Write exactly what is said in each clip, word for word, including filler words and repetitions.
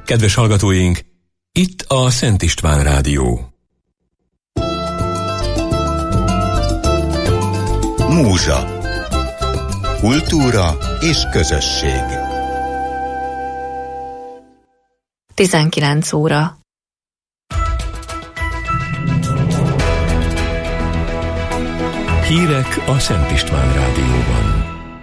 Kedves hallgatóink, itt a Szent István Rádió. Múzsa. Kultúra és közösség. tizenkilenc óra. Hírek a Szent István Rádióban.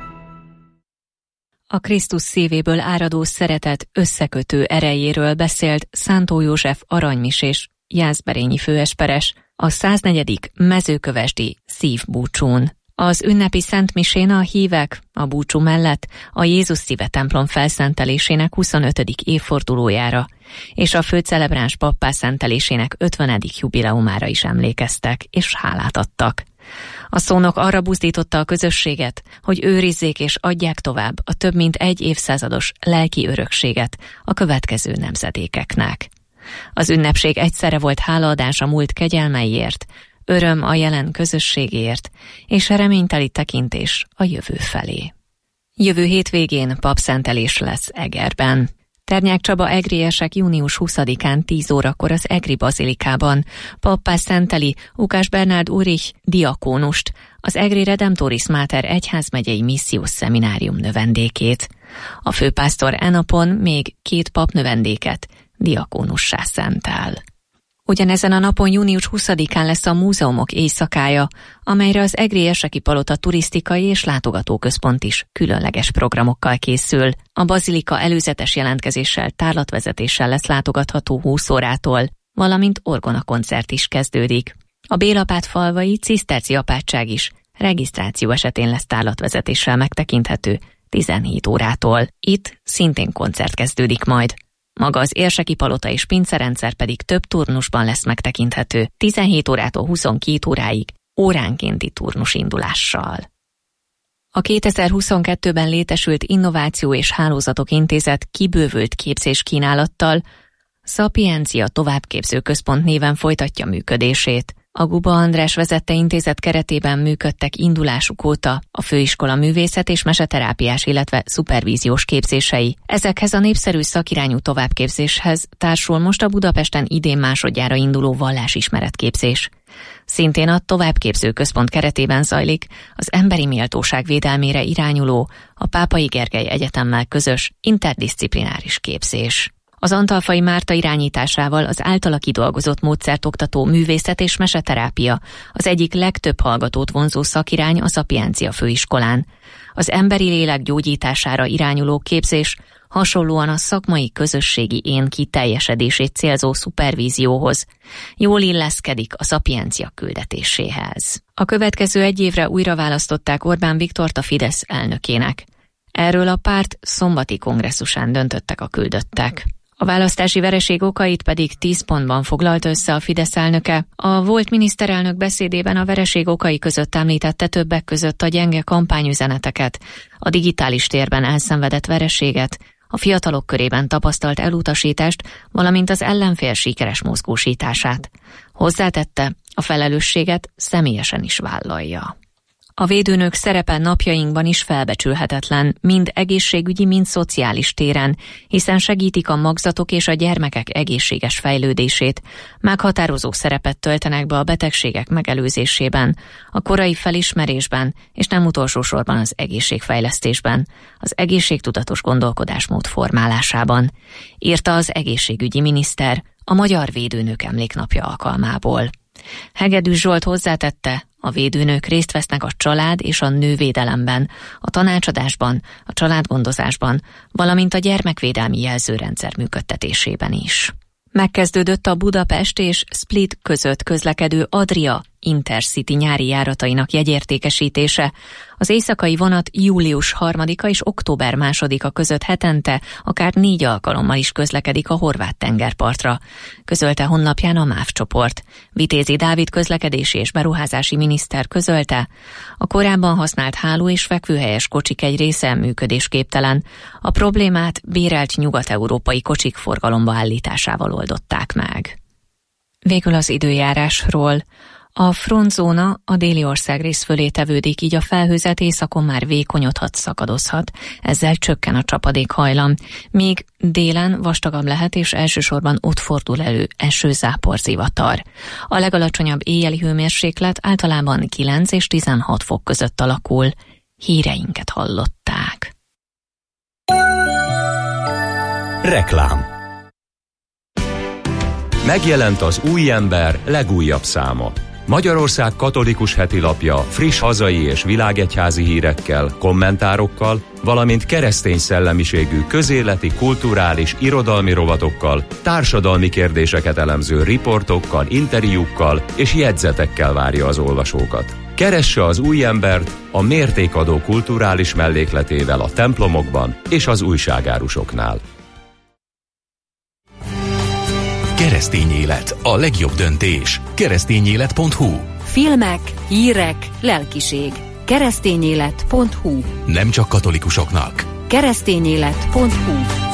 A Krisztus szívéből áradó szeretet összekötő erejéről beszélt Szántó József aranymisés jászberényi főesperes a száznegyedik mezőkövesdi szívbúcsún. Az ünnepi szentmisén a hívek a búcsú mellett a Jézus Szíve templom felszentelésének huszonötödik évfordulójára és a főcelebráns pappá szentelésének ötvenedik jubileumára is emlékeztek és hálát adtak. A szónok arra buzdította a közösséget, hogy őrizzék és adják tovább a több mint egy évszázados lelki örökséget a következő nemzedékeknek. Az ünnepség egyszerre volt hálaadás a múlt kegyelmeiért, öröm a jelen közösségért, és reményteli tekintés a jövő felé. Jövő hétvégén papszentelés lesz Egerben. Ternyák Csaba egriesek június huszadikán tíz órakor az Egri bazilikában pappá szenteli Ukás Bernárd Ulrich diakónust, az Egri Redemptoris Mater egyházmegyei missziós szeminárium növendékét. A főpásztor e napon még két papnövendéket diakónussá szentel. Ugyanezen a napon június huszadikán lesz a múzeumok éjszakája, amelyre az Egri Eseki Palota turisztikai és látogatóközpont is különleges programokkal készül. A bazilika előzetes jelentkezéssel, tárlatvezetéssel lesz látogatható húsz órától, valamint orgonakoncert is kezdődik. A Bélapát falvai ciszterci apátság is regisztráció esetén lesz tárlatvezetéssel megtekinthető tizenhét órától. Itt szintén koncert kezdődik majd. Maga az Érseki Palota és pincerendszer pedig több turnusban lesz megtekinthető, tizenhét órától huszonkét óráig, óránkénti turnusindulással. A kétezer-huszonkettőben létesült Innováció és Hálózatok Intézet kibővült képzéskínálattal Szapiencia Továbbképző Központ néven folytatja működését. A Guba András vezette intézet keretében működtek indulásuk óta a főiskola művészet és meseterápiás, illetve szupervíziós képzései. Ezekhez a népszerű szakirányú továbbképzéshez társul most a Budapesten idén másodjára induló vallásismeretképzés. Szintén a Továbbképző Központ keretében zajlik az emberi méltóság védelmére irányuló, a Pápai Gergely Egyetemmel közös interdiszciplináris képzés. Az Antalfai Márta irányításával az általa kidolgozott módszert oktató művészet és meseterápia az egyik legtöbb hallgatót vonzó szakirány a Szapiencia főiskolán. Az emberi lélek gyógyítására irányuló képzés hasonlóan a szakmai közösségi én kiteljesedését célzó szupervízióhoz jól illeszkedik a Szapiencia küldetéséhez. A következő egy évre újra választották Orbán Viktort a Fidesz elnökének. Erről a párt szombati kongresszusán döntöttek a küldöttek. A választási vereség okait pedig tíz pontban foglalt össze a Fidesz elnöke. A volt miniszterelnök beszédében a vereség okai között említette többek között a gyenge kampányüzeneteket, a digitális térben elszenvedett vereséget, a fiatalok körében tapasztalt elutasítást, valamint az ellenfél sikeres mozgósítását. Hozzátette, a felelősséget személyesen is vállalja. A védőnők szerepe napjainkban is felbecsülhetetlen, mind egészségügyi, mind szociális téren, hiszen segítik a magzatok és a gyermekek egészséges fejlődését, meghatározó szerepet töltenek be a betegségek megelőzésében, a korai felismerésben, és nem utolsó sorban az egészségfejlesztésben, az egészségtudatos gondolkodásmód formálásában, írta az egészségügyi miniszter a Magyar Védőnők Emléknapja alkalmából. Hegedűs Zsolt hozzátette, a védőnők részt vesznek a család és a nővédelemben, a tanácsadásban, a családgondozásban, valamint a gyermekvédelmi jelzőrendszer működtetésében is. Megkezdődött a Budapest és Split között közlekedő Adria Intercity nyári járatainak jegyértékesítése. Az éjszakai vonat július harmadika és október másodika között hetente akár négy alkalommal is közlekedik a horvát tengerpartra, közölte honlapján a MÁV csoport. Vitézi Dávid közlekedési és beruházási miniszter közölte, a korábban használt háló és fekvőhelyes kocsik egy része működésképtelen. A problémát bérelt nyugat-európai kocsik forgalomba állításával oldották meg. Végül az időjárásról. A frontzóna a déli országrész fölé tevődik, így a felhőzet északon már vékonyodhat, szakadozhat, ezzel csökken a csapadékhajlam, míg délen vastagabb lehet, és elsősorban ott fordul elő eső-záporzivatar. A legalacsonyabb éjjeli hőmérséklet általában kilenc és tizenhat fok között alakul. Híreinket hallották. Reklám. Megjelent az Új Ember legújabb száma. Magyarország katolikus hetilapja friss hazai és világegyházi hírekkel, kommentárokkal, valamint keresztény szellemiségű közéleti, kulturális, irodalmi rovatokkal, társadalmi kérdéseket elemző riportokkal, interjúkkal és jegyzetekkel várja az olvasókat. Keresse az Új Embert a mértékadó kulturális mellékletével a templomokban és az újságárusoknál. Keresztény élet, a legjobb döntés. keresztényélet pont hu. Filmek, hírek, lelkiség. keresztényélet pont hu. Nem csak katolikusoknak. keresztényélet pont hu.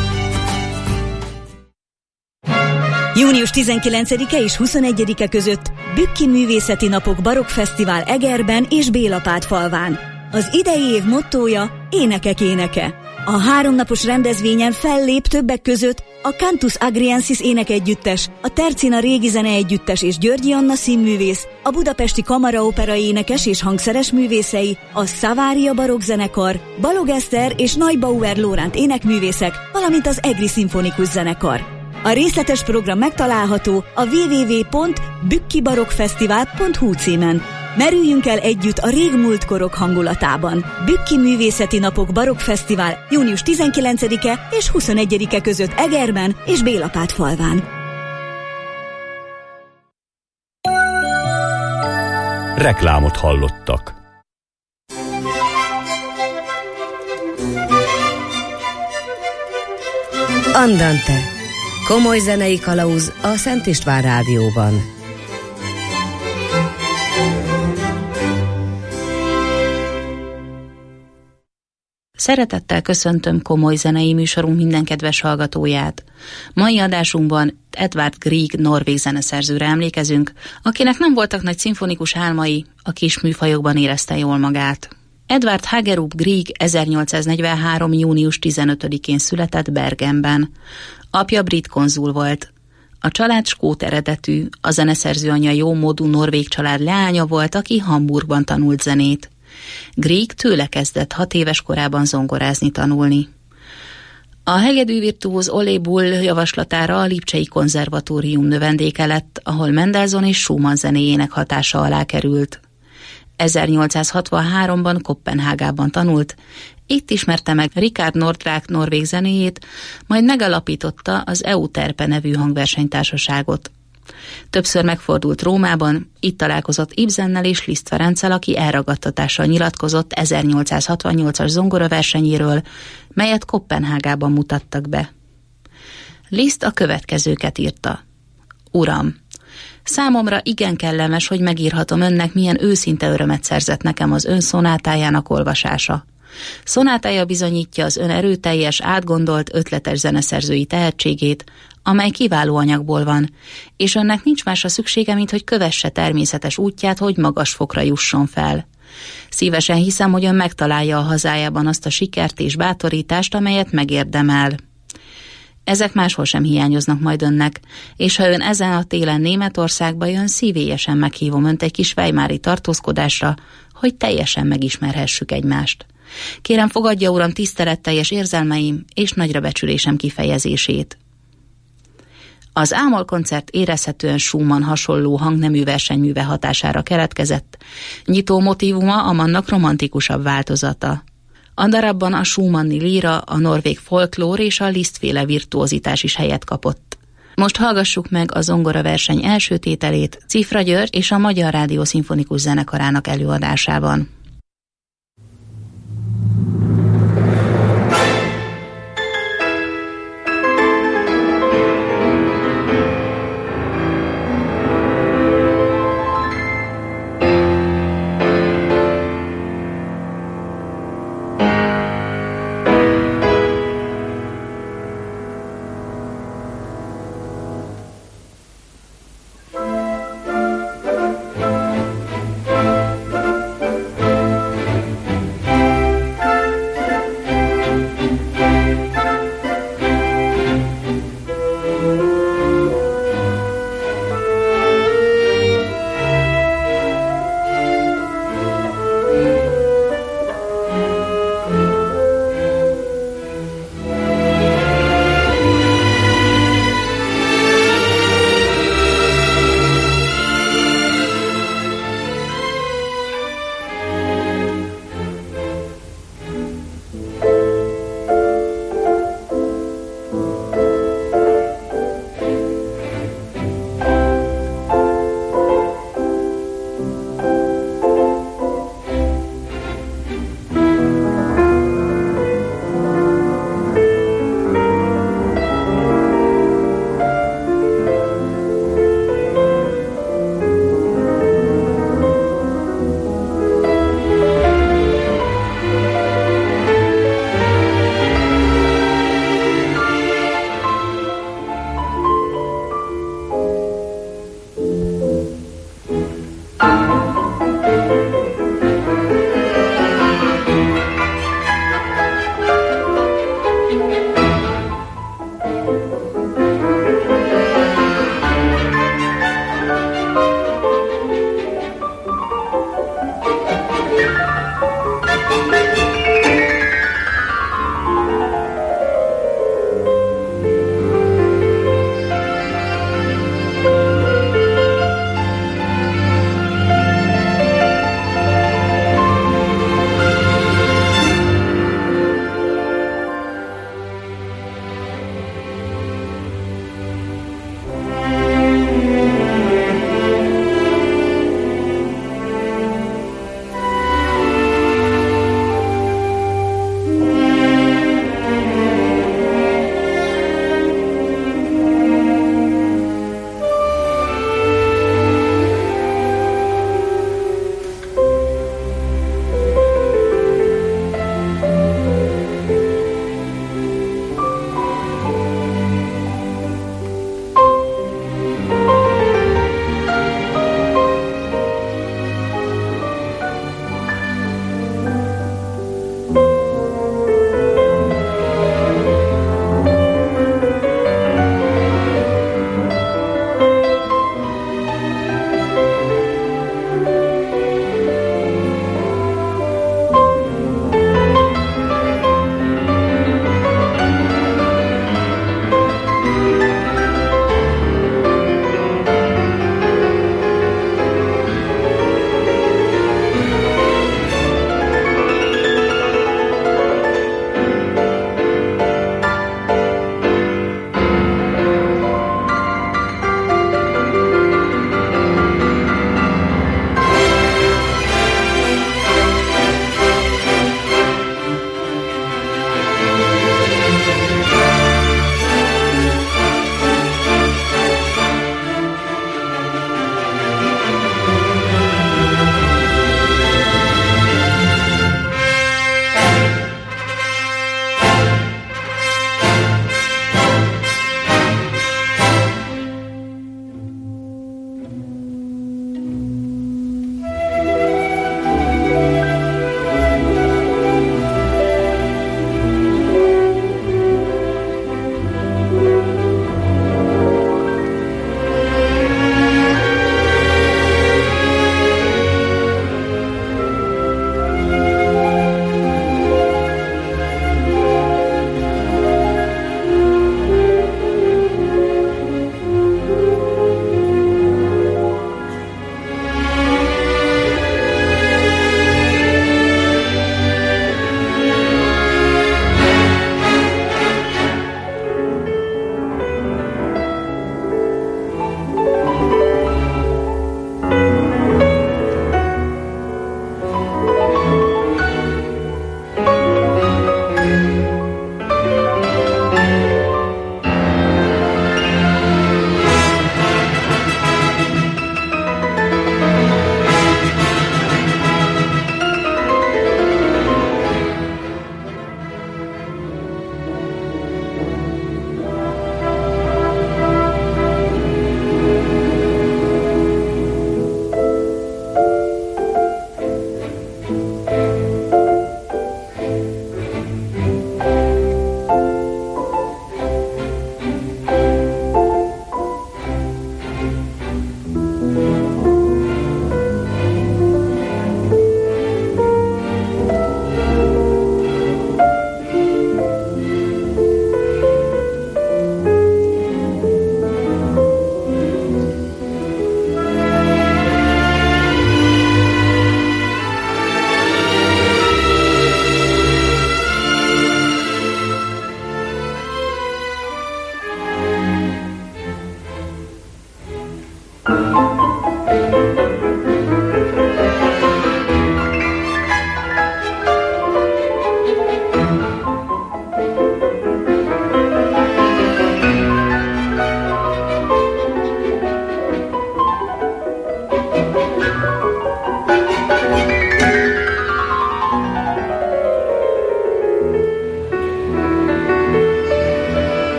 június tizenkilencedike és huszonegyedike között Bükki Művészeti Napok Barokk Fesztivál Egerben és Bélapátfalván. Az idei év mottója Énekek éneke. A háromnapos rendezvényen fellép többek között a Cantus Agriensis énekegyüttes, a Tercina Régi Zeneegyüttes és Györgyi Anna színművész, a Budapesti Kamaraopera énekes és hangszeres művészei, a Szavária Barokk Zenekar, Balog Eszter és Neubauer Lóránt énekművészek, valamint az Egri Szimfonikus Zenekar. A részletes program megtalálható a double-u double-u double-u pont bükkibarokkfesztivál pont hu címen. Merüljünk el együtt a régmúlt korok hangulatában. Bükki Művészeti Napok Barokk Fesztivál június tizenkilencedike és huszonegyedike között Egerben és Bélapátfalván. Reklámot hallottak. Andante. Komoly zenei kalauz a Szent István Rádióban. Szeretettel köszöntöm komoly zenei műsorunk minden kedves hallgatóját. Mai adásunkban Edvard Grieg norvég zeneszerzőre emlékezünk, akinek nem voltak nagy szimfonikus álmai, a kis műfajokban érezte jól magát. Edvard Hagerup Grieg ezernyolcszáznegyvenhárom. június tizenötödikén született Bergenben. Apja brit konzul volt. A család skót eredetű, a zeneszerző anyja jómódú norvég család leánya volt, aki Hamburgban tanult zenét. Grieg tőle kezdett hat éves korában zongorázni tanulni. A hegedűvirtuóz Ole Bull javaslatára a Lipcsei Konzervatórium növendéke lett, ahol Mendelssohn és Schumann zenéjének hatása alá került. ezernyolcszázhatvanháromban Koppenhágában tanult, itt ismerte meg Richard Nordraak norvég zenéjét, majd megalapította az Euterpe nevű hangversenytársaságot. Többször megfordult Rómában, itt találkozott Ibsennel és Liszt Ferenccel, aki elragadtatással nyilatkozott ezernyolcszázhatvannyolcas zongoraversenyéről, melyet Koppenhágában mutattak be. Liszt a következőket írta. Uram, számomra igen kellemes, hogy megírhatom önnek, milyen őszinte örömet szerzett nekem az ön szonátájának olvasása. Szonátája bizonyítja az ön erőteljes, átgondolt, ötletes zeneszerzői tehetségét, amely kiváló anyagból van, és önnek nincs másra szüksége, mint hogy kövesse természetes útját, hogy magas fokra jusson fel. Szívesen hiszem, hogy ön megtalálja a hazájában azt a sikert és bátorítást, amelyet megérdemel. Ezek máshol sem hiányoznak majd önnek, és ha ön ezen a télen Németországba jön, szívélyesen meghívom önt egy kis weimári tartózkodásra, hogy teljesen megismerhessük egymást. Kérem, fogadja, uram, tiszteletteljes érzelmeim és nagyra becsülésem kifejezését. Az Ámol koncert érezhetően Schumann hasonló hangnemű versenyműve hatására keletkezett, nyitó motívuma a mannak romantikusabb változata. A darabban a Schumanni líra, a norvég folklór és a Liszt-féle virtuozitás is helyet kapott. Most hallgassuk meg a zongoraverseny első tételét Cifra György és a Magyar Rádió Szimfonikus Zenekarának előadásában.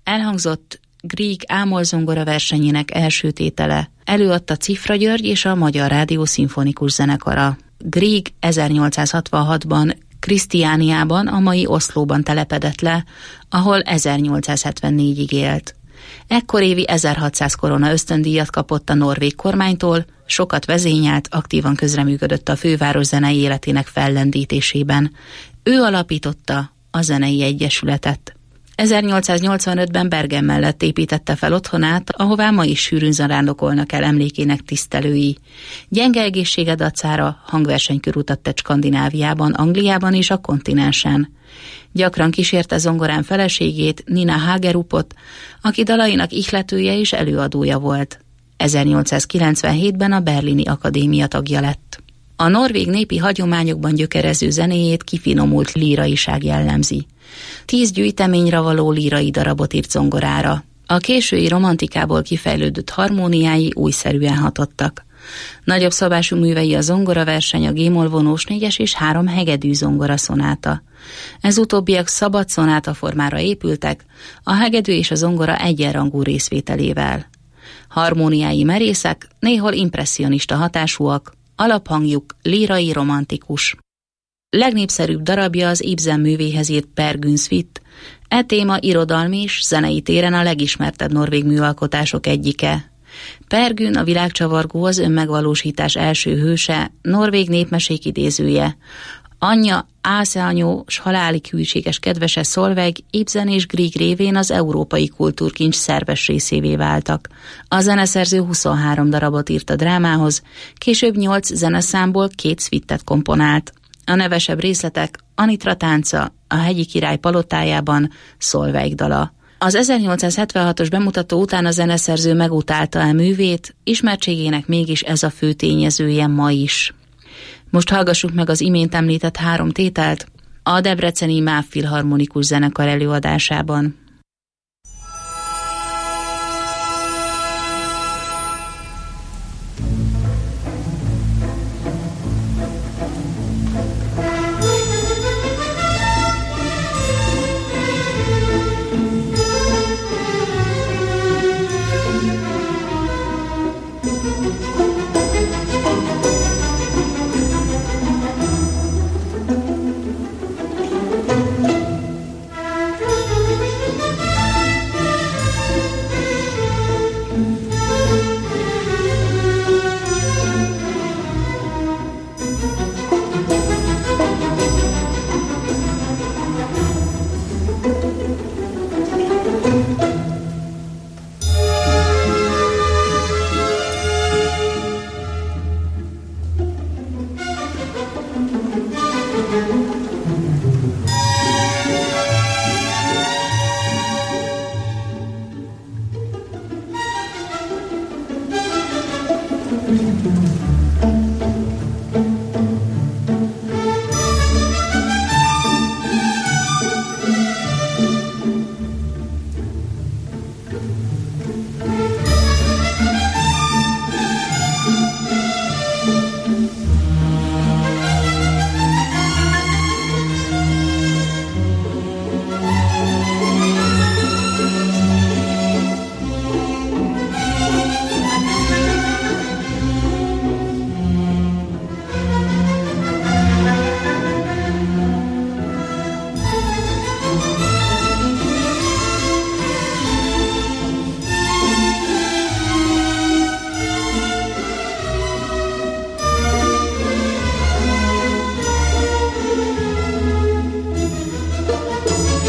Elhangzott Grieg ámolzongora versenyének első tétele. Előadta Cifra György és a Magyar Rádió Szimfonikus Zenekara. Grieg ezernyolcszázhatvanhatban Krisztiániában, a mai Oszlóban telepedett le, ahol ezernyolcszázhetvennégyig élt. Ekkor évi ezerhatszáz korona ösztöndíjat kapott a norvég kormánytól, sokat vezényelt, aktívan közreműködött a főváros zenei életének fellendítésében. Ő alapította a Zenei Egyesületet. ezernyolcszáznyolcvanötben Bergen mellett építette fel otthonát, ahová ma is sűrűn zarándokolnak el emlékének tisztelői. Gyenge egészsége dacára hangversenykörútat tett Skandináviában, Angliában és a kontinensen. Gyakran kísérte zongorán feleségét, Nina Hagerupot, aki dalainak ihletője és előadója volt. ezernyolcszázkilencvenhétben a Berlini Akadémia tagja lett. A norvég népi hagyományokban gyökerező zenéjét kifinomult líraiság jellemzi. Tíz gyűjteményre való lírai darabot írt zongorára. A késői romantikából kifejlődött harmóniái újszerűen hatottak. Nagyobb szabású művei a zongoraverseny, a G-moll vonós négyes és három hegedű zongora szonáta. Ez utóbbiak szabad szonáta formára épültek, a hegedű és a zongora egyenrangú részvételével. Harmóniái merészek, néhol impresszionista hatásúak, alaphangjuk lírai romantikus. Legnépszerűbb darabja az Ibsen művéhez írt Per Gyns Suite. E téma irodalmi és zenei téren a legismertebb norvég műalkotások egyike. Per Gyn a világcsavargó, az önmegvalósítás első hőse, norvég népmesék idézője. Anyja, Ászányó s halálig hűséges kedvese Solveig Ibsen és Grieg révén az európai kultúrkincs szerves részévé váltak. A zeneszerző huszonhárom darabot írt a drámához, később nyolc zeneszámból két szvittet komponált. A nevesebb részletek Anitra tánca, a hegyi király palotájában, Solveig dala. Az ezernyolcszázhetvenhatos bemutató után a zeneszerző megutálta el művét, ismertségének mégis ez a fő tényezője ma is. Most hallgassuk meg az imént említett három tételt a debreceni MÁV Filharmonikus Zenekar előadásában.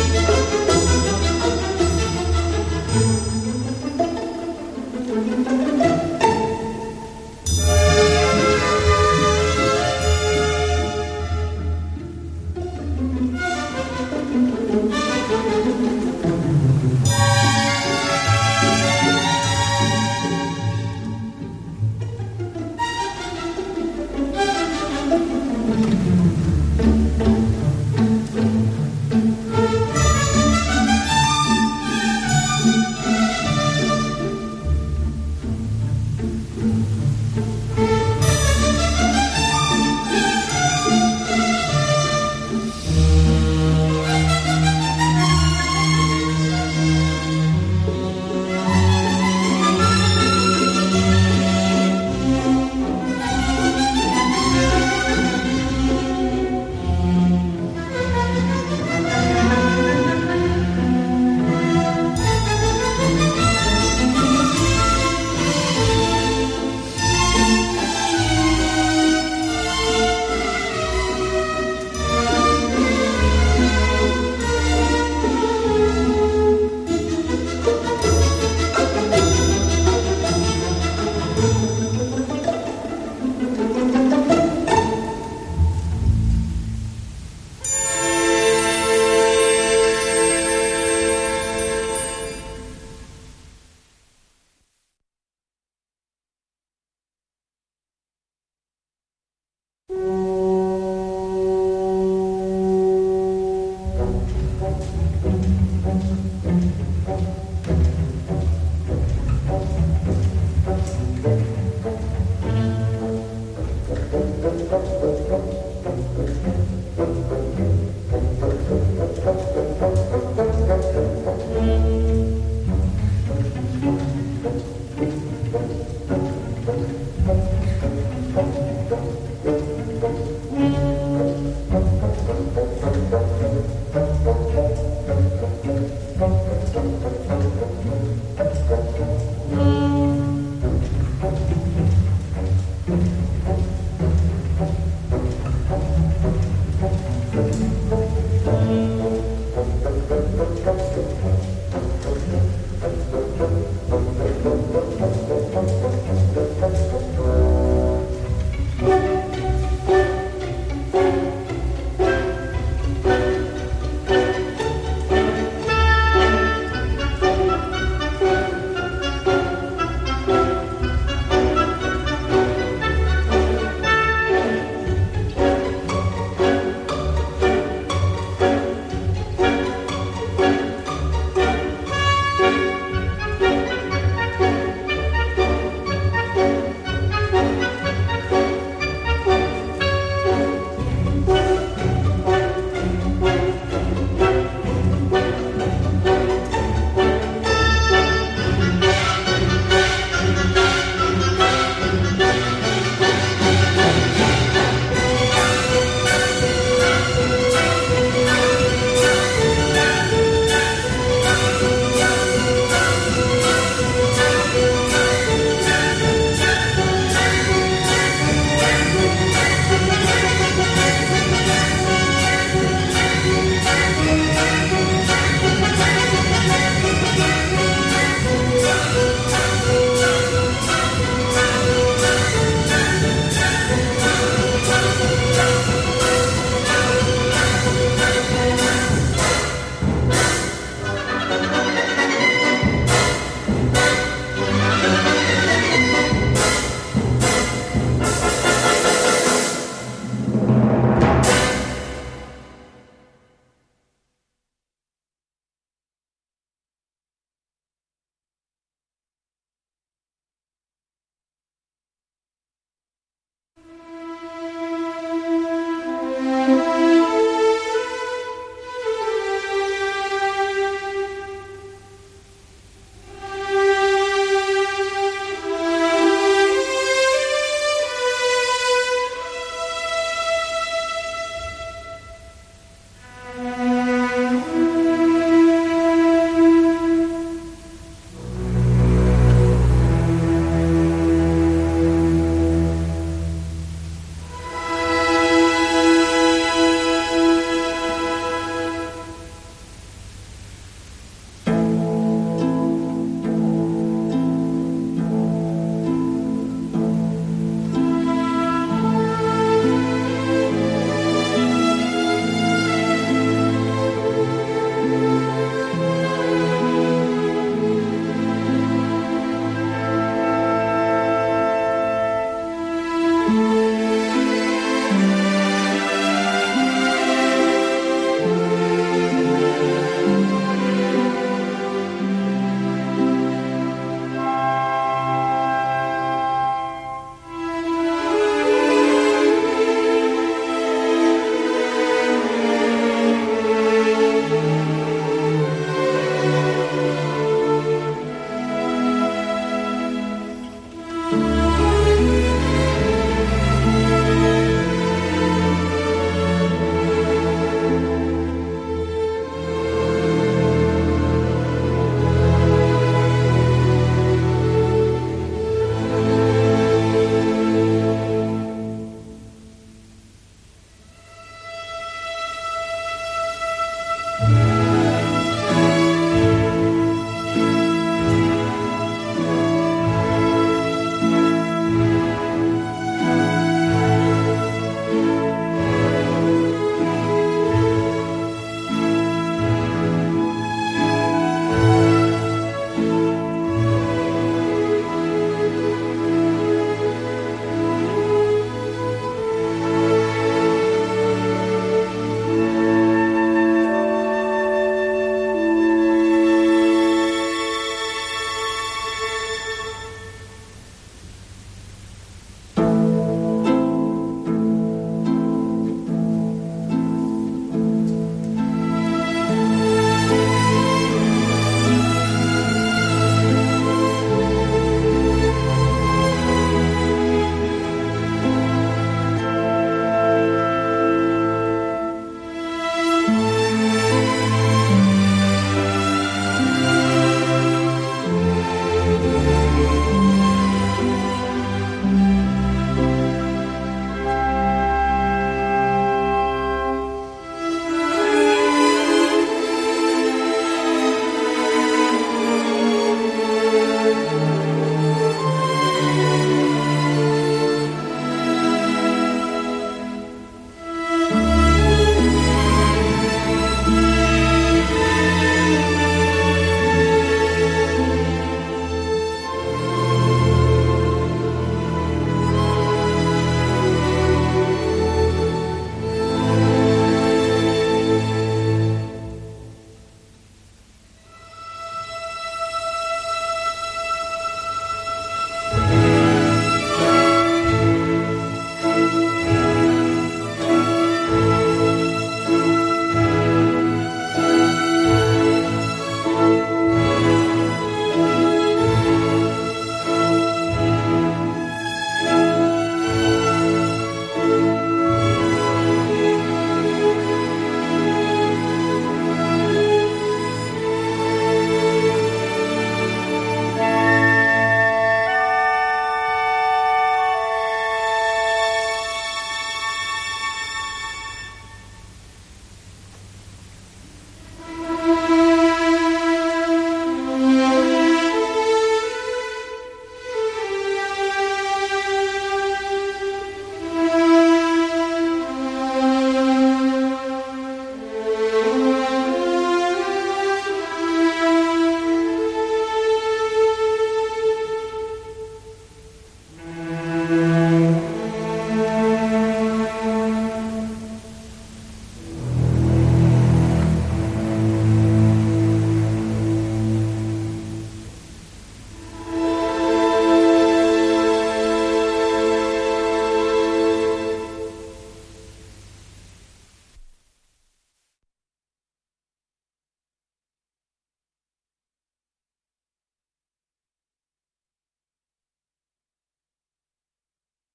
Thank you.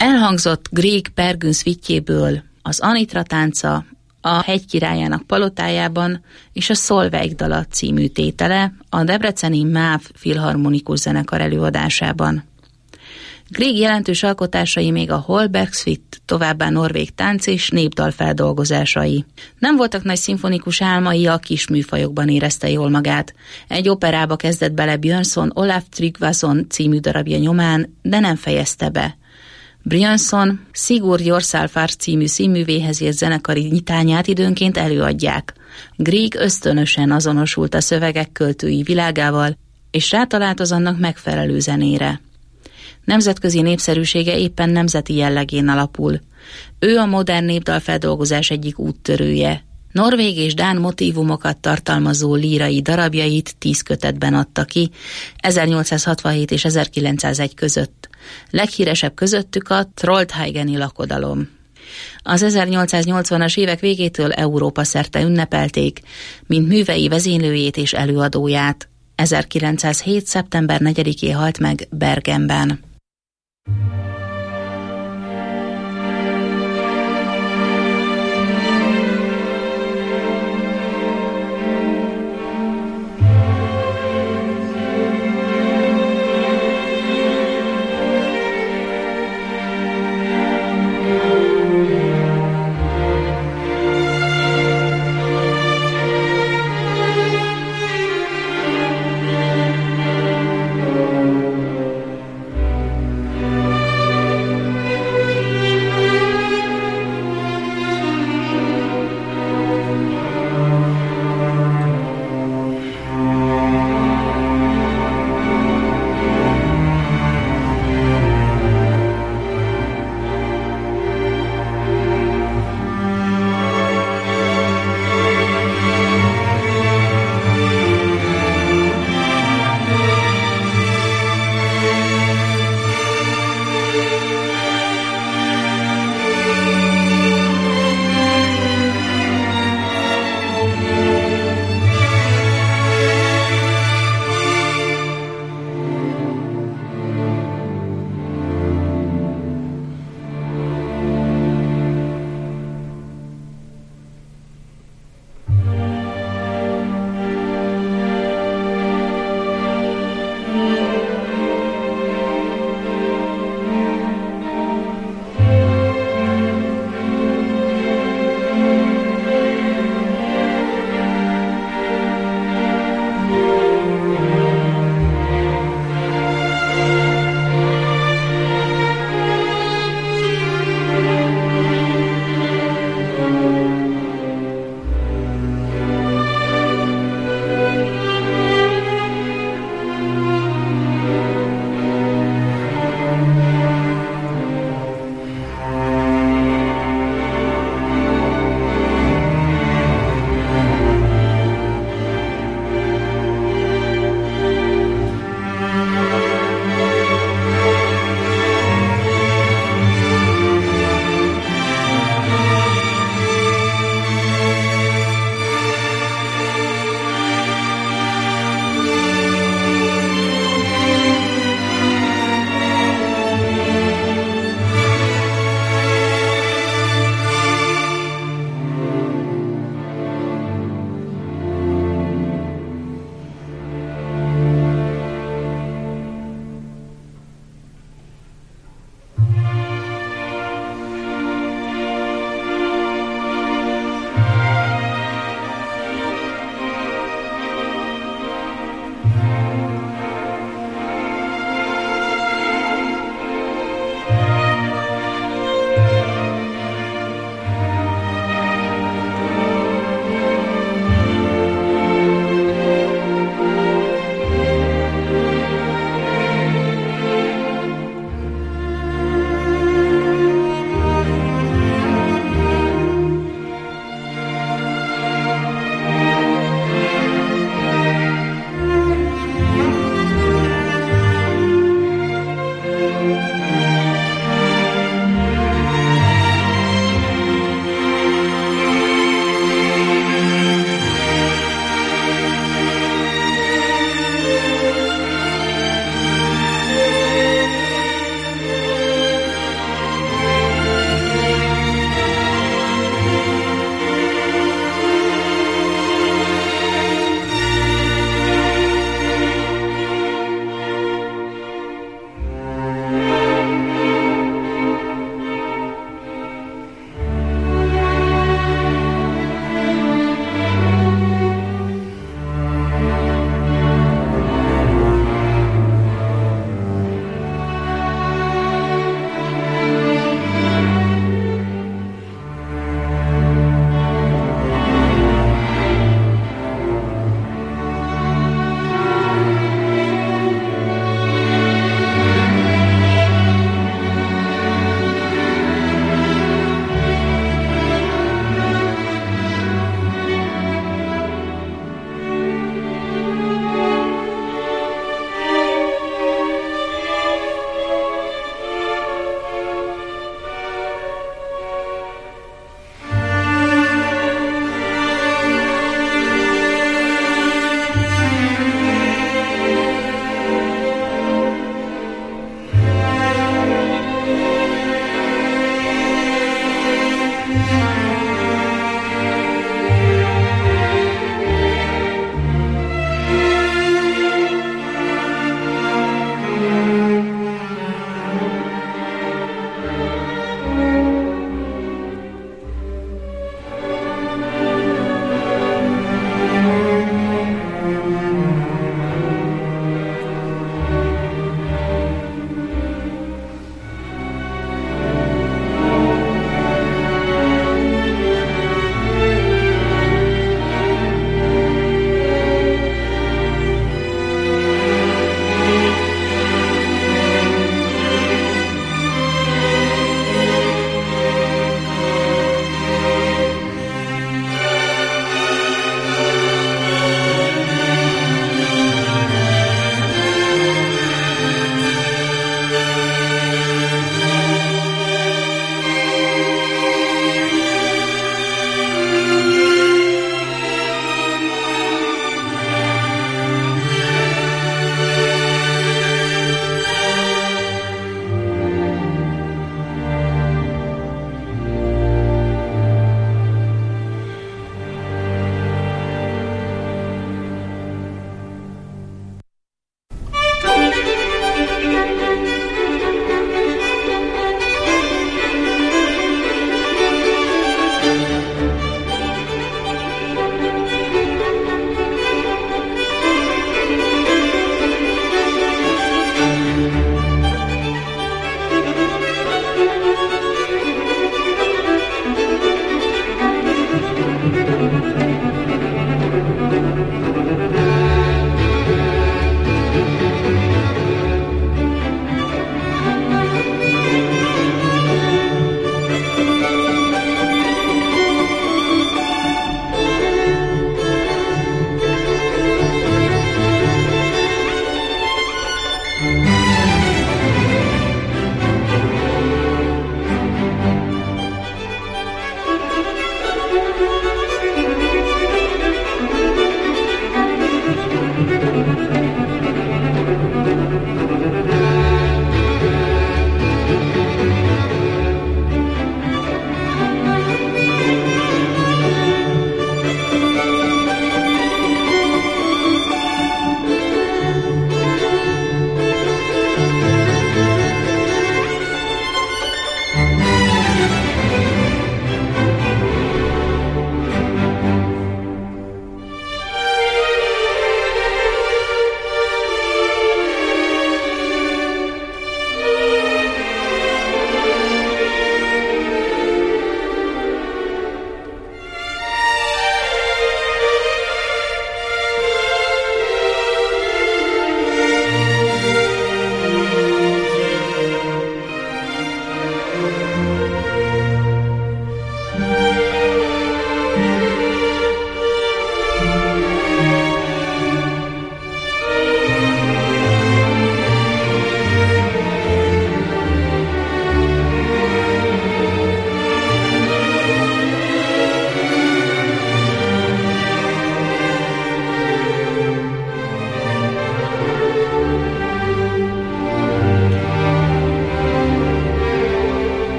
Elhangzott Grieg Peer Gynt szvitjéből az Anitra tánca, a Hegy királyának palotájában és a Szolveig dala című tétele a debreceni MÁV filharmonikus zenekar előadásában. Grieg jelentős alkotásai még a Holberg Suite, továbbá norvég tánc és népdal feldolgozásai. Nem voltak nagy szimfonikus álmai, a kis műfajokban érezte jól magát. Egy operába kezdett bele Björnson Olaf Tryggvason című darabja nyomán, de nem fejezte be. Björnson Sigurd Jorsalfar című színművéhez ért zenekari nyitányát időnként előadják. Grieg ösztönösen azonosult a szövegek költői világával, és rátalált az annak megfelelő zenére. Nemzetközi népszerűsége éppen nemzeti jellegén alapul. Ő a modern népdalfeldolgozás egyik úttörője. Norvég és dán motívumokat tartalmazó lírai darabjait tíz kötetben adta ki, ezernyolcszázhatvanhét és ezerkilencszázegy között. Leghíresebb közöttük a Troldhaigeni lakodalom. Az ezernyolcszáznyolcvanas évek végétől Európa szerte ünnepelték, mint művei vezénylőjét és előadóját. ezerkilencszázhét. szeptember negyedikén halt meg Bergenben.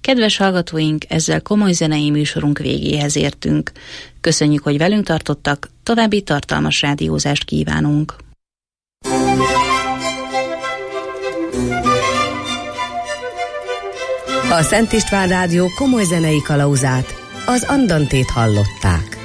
Kedves hallgatóink, ezzel komoly zenei műsorunk végéhez értünk. Köszönjük, hogy velünk tartottak, további tartalmas rádiózást kívánunk. A Szent István Rádió komoly zenei kalauzát, az Andantét hallották.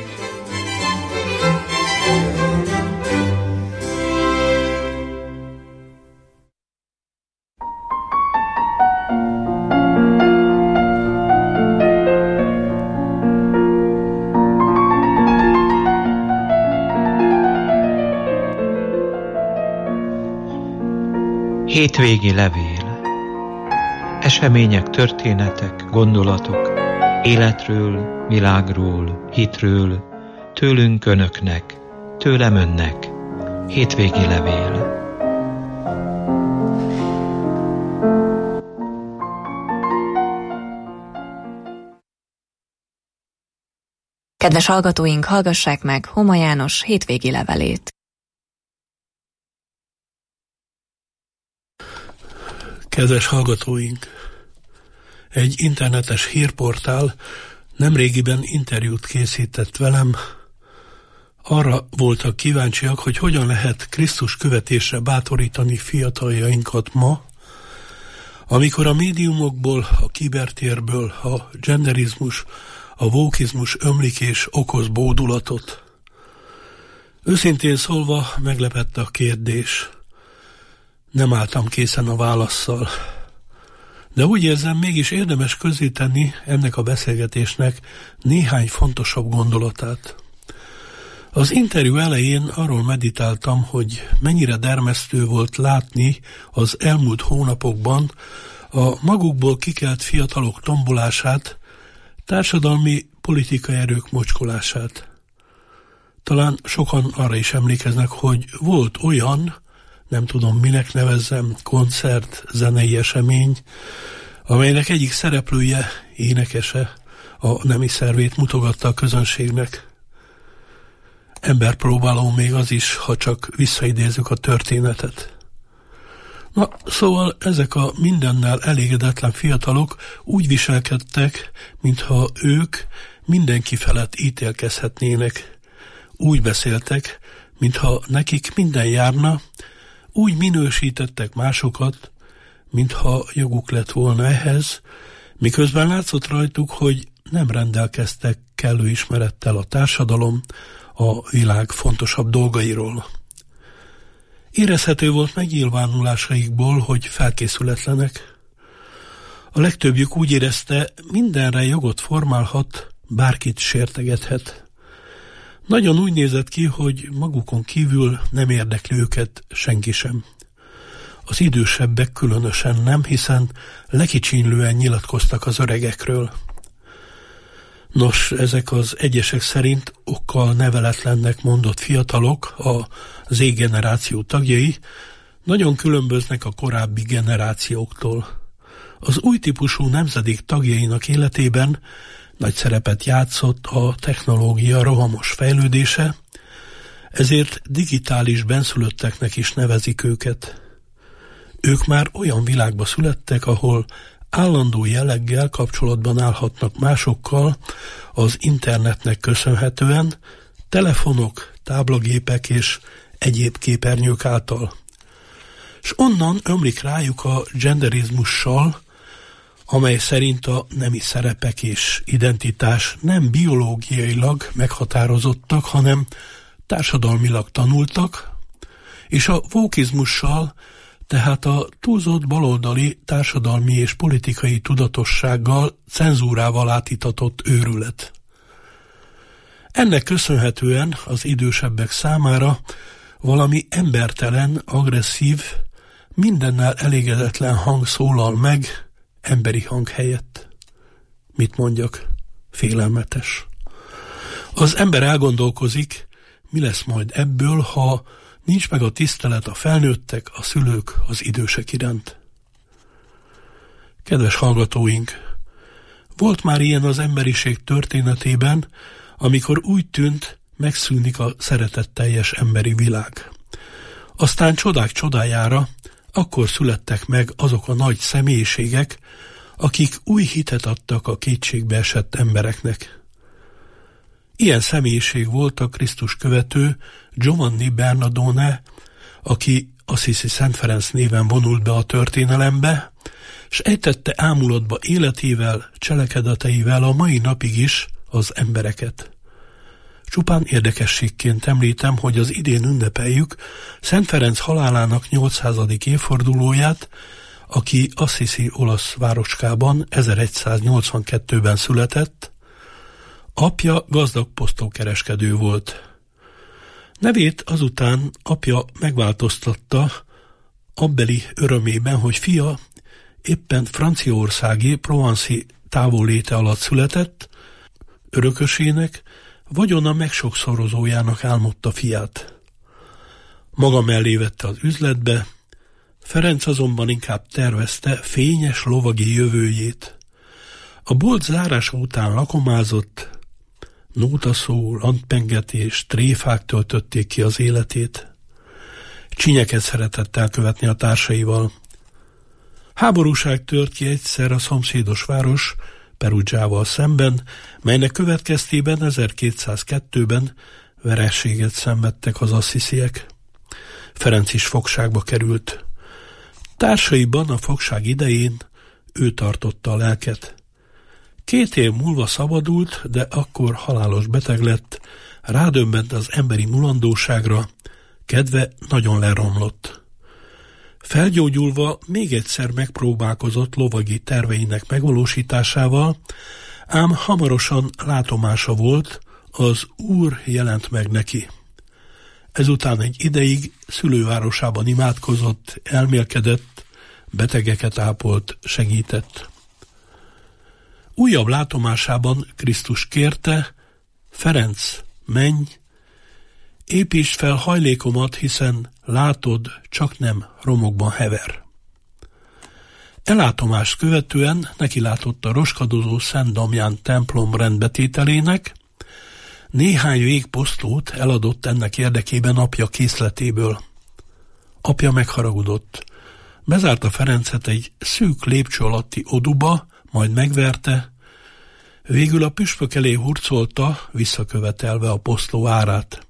Hétvégi levél. Események, történetek, gondolatok, életről, világról, hitről, tőlünk önöknek, tőlem önnek. Hétvégi levél. Kedves hallgatóink, hallgassák meg Homa János hétvégi levelét. Kedves hallgatóink! Egy internetes hírportál nemrégiben interjút készített velem. Arra voltak kíváncsiak, hogy hogyan lehet Krisztus követésre bátorítani fiataljainkat ma, amikor a médiumokból, a kibertérből a genderizmus, a wokizmus ömlik és okoz bódulatot. Őszintén szólva meglepett a kérdés. Nem álltam készen a válasszal. De úgy érzem, mégis érdemes közzétenni ennek a beszélgetésnek néhány fontosabb gondolatát. Az interjú elején arról meditáltam, hogy mennyire dermesztő volt látni az elmúlt hónapokban a magukból kikelt fiatalok tombolását, társadalmi politikai erők mocskolását. Talán sokan arra is emlékeznek, hogy volt olyan, nem tudom minek nevezzem, koncert, zenei esemény, amelynek egyik szereplője, énekese a nemi szervét mutogatta a közönségnek. Emberpróbáló még az is, ha csak visszaidézzük a történetet. Na, szóval ezek a mindennel elégedetlen fiatalok úgy viselkedtek, mintha ők mindenki felett ítélkezhetnének. Úgy beszéltek, mintha nekik minden járna, úgy minősítettek másokat, mintha joguk lett volna ehhez, miközben látszott rajtuk, hogy nem rendelkeztek kellő ismerettel a társadalom, a világ fontosabb dolgairól. Érezhető volt megnyilvánulásaikból, hogy felkészületlenek. A legtöbbjük úgy érezte, mindenre jogot formálhat, bárkit sértegethet. Nagyon úgy nézett ki, hogy magukon kívül nem érdekli őket senki sem. Az idősebbek különösen nem, hiszen lekicsinlően nyilatkoztak az öregekről. Nos, ezek az egyesek szerint okkal neveletlennek mondott fiatalok, a Z-generáció tagjai, nagyon különböznek a korábbi generációktól. Az új típusú nemzedék tagjainak életében nagy szerepet játszott a technológia rohamos fejlődése, ezért digitális benszülötteknek is nevezik őket. Ők már olyan világba születtek, ahol állandó jelleggel kapcsolatban állhatnak másokkal az internetnek köszönhetően, telefonok, táblagépek és egyéb képernyők által. És onnan ömlik rájuk a genderizmussal, amely szerint a nemi szerepek és identitás nem biológiailag meghatározottak, hanem társadalmilag tanultak, és a wokizmussal, tehát a túlzott baloldali társadalmi és politikai tudatossággal, cenzúrával átítatott őrület. Ennek köszönhetően az idősebbek számára valami embertelen, agresszív, mindennel elégedetlen hang szólal meg, emberi hang helyett. Mit mondjak? Félelmetes. Az ember elgondolkozik, mi lesz majd ebből, ha nincs meg a tisztelet a felnőttek, a szülők, az idősek iránt. Kedves hallgatóink, volt már ilyen az emberiség történetében, amikor úgy tűnt, megszűnik a szeretetteljes emberi világ. Aztán csodák csodájára akkor születtek meg azok a nagy személyiségek, akik új hitet adtak a kétségbe esett embereknek. Ilyen személyiség volt a Krisztus követő Giovanni Bernardone, aki Assisi Szent Ferenc néven vonult be a történelembe, s ejtette ámulatba életével, cselekedeteivel a mai napig is az embereket. Csupán érdekességként említem, hogy az idén ünnepeljük Szent Ferenc halálának nyolcszázadik évfordulóját, aki Assisi olasz városkában ezeregyszáznyolcvankettőben született. Apja gazdag posztókereskedő volt. Nevét azután apja megváltoztatta abbeli örömében, hogy fia éppen franciaországi Provenci távolléte alatt született, örökösének, vagyona megsokszorozójának álmodta fiát. Maga mellé vette az üzletbe, Ferenc azonban inkább tervezte fényes lovagi jövőjét. A bolt zárása után lakomázott, nótaszó, landpengetés, tréfák töltötték ki az életét. Csinyeket szeretett elkövetni a társaival. Háborúság tört ki egyszer a szomszédos város Perugiával szemben, melynek következtében ezerkétszázkettőben vereséget szenvedtek az assisiek. Ferenc is fogságba került. Társaiban a fogság idején ő tartotta a lelket. Két év múlva szabadult, de akkor halálos beteg lett, rádöbbent az emberi mulandóságra, kedve nagyon leromlott. Felgyógyulva még egyszer megpróbálkozott lovagi terveinek megvalósításával, ám hamarosan látomása volt, az Úr jelent meg neki. Ezután egy ideig szülővárosában imádkozott, elmélkedett, betegeket ápolt, segített. Újabb látomásában Krisztus kérte: Ferenc, menj, építsd fel hajlékomat, hiszen látod, csak nem romokban hever. Elátomást követően nekilátott a roskadozó Szent Damján templom rendbetételének, néhány végposztót eladott ennek érdekében apja készletéből. Apja megharagudott. Bezárta Ferencet egy szűk lépcső alatti oduba, majd megverte, végül a püspök elé hurcolta, visszakövetelve a posztó árát.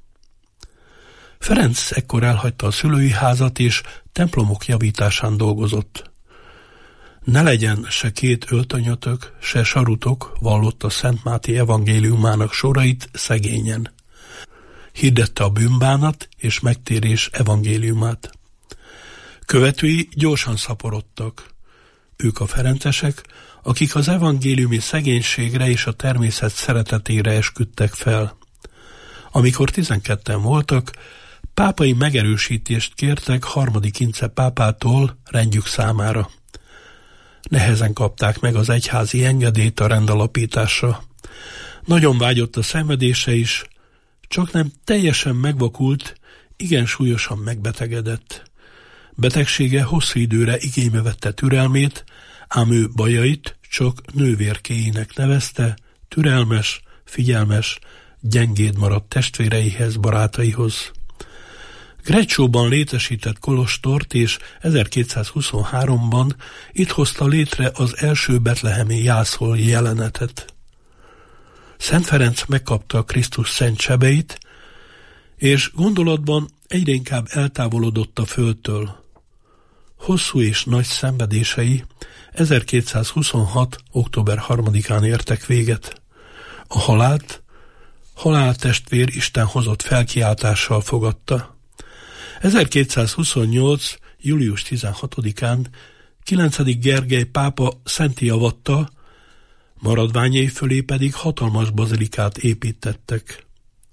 Ferenc ekkor elhagyta a szülői házat, és templomok javításán dolgozott. Ne legyen se két öltönyötök, se sarutok, vallotta Szent Máté evangéliumának sorait szegényen. Hirdette a bűnbánat és megtérés evangéliumát. Követői gyorsan szaporodtak. Ők a ferencesek, akik az evangéliumi szegénységre és a természet szeretetére esküdtek fel. Amikor tizenketten voltak, pápai megerősítést kértek harmadik Ince pápától rendjük számára. Nehezen kapták meg az egyházi engedélyt a rendalapításra. Nagyon vágyott a szenvedése is, csak nem teljesen megvakult, igen súlyosan megbetegedett. Betegsége hosszú időre igénybe vette türelmét, ám ő bajait csak nővérkéinek nevezte, türelmes, figyelmes, gyengéd maradt testvéreihez, barátaihoz. Greccióban létesített kolostort, és ezerkétszázhuszonháromban itt hozta létre az első betlehemi jászol jelenetet. Szent Ferenc megkapta a Krisztus szent sebeit, és gondolatban egyre inkább eltávolodott a földtől. Hosszú és nagy szenvedései ezerkétszázhuszonhat. október harmadikán értek véget. A halált haláltestvér Isten hozott felkiáltással fogadta. ezerkétszázhuszonnyolc. július tizenhatodikán kilencedik Gergely pápa szentté avatta, maradványai fölé pedig hatalmas bazilikát építettek.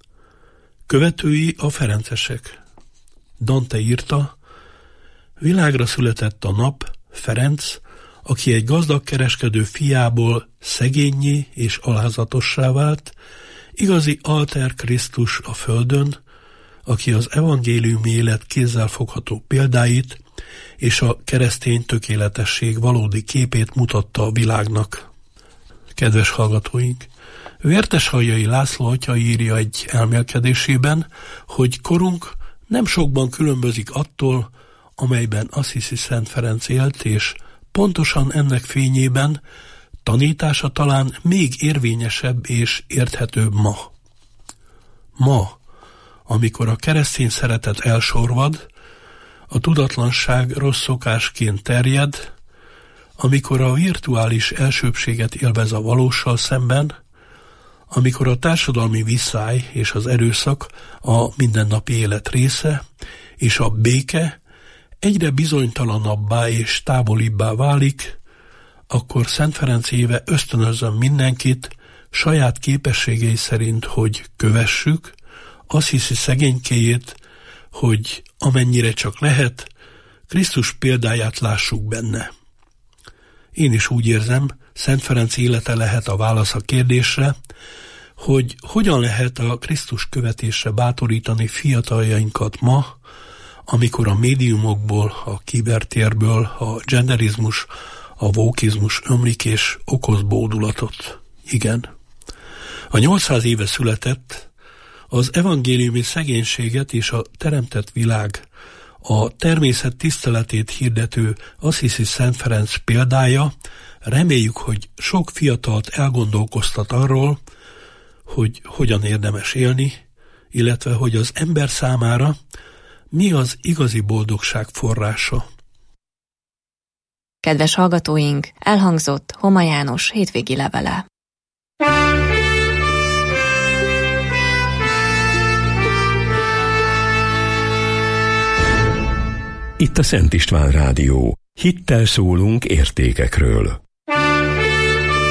Követői a ferencesek. Dante írta: világra született a nap, Ferenc, aki egy gazdag kereskedő fiából szegénnyé és alázatossá vált, igazi alter Krisztus a földön, aki az evangéliumi élet kézzelfogható példáit és a keresztény tökéletesség valódi képét mutatta a világnak. Kedves hallgatóink! Vérteshajai László atya írja egy elmélkedésében, hogy korunk nem sokban különbözik attól, amelyben Assisi Szent Ferenc élt, és pontosan ennek fényében tanítása talán még érvényesebb és érthetőbb ma. Ma, amikor a keresztény szeretet elsorvad, a tudatlanság rossz szokásként terjed, amikor a virtuális elsőbbséget élvez a valóssal szemben, amikor a társadalmi visszály és az erőszak a mindennapi élet része, és a béke egyre bizonytalanabbá és távolibbá válik, akkor Szent Ferenc éve ösztönözzön mindenkit saját képességei szerint, hogy kövessük, Assisi szegénykéjét, hogy amennyire csak lehet, Krisztus példáját lássuk benne. Én is úgy érzem, Szent Ferenc élete lehet a válasz a kérdésre, hogy hogyan lehet a Krisztus követésre bátorítani fiataljainkat ma, amikor a médiumokból, a kibertérből a genderizmus, a vókizmus ömlik és okoz bódulatot. Igen. A nyolcszáz éve született, az evangéliumi szegénységet és a teremtett világ, a természet tiszteletét hirdető Assisi Szent Ferenc példája, reméljük, hogy sok fiatalt elgondolkoztat arról, hogy hogyan érdemes élni, illetve hogy az ember számára mi az igazi boldogság forrása. Kedves hallgatóink, elhangzott Homa János hétvégi levele. Itt a Szent István Rádió. Hittel szólunk értékekről.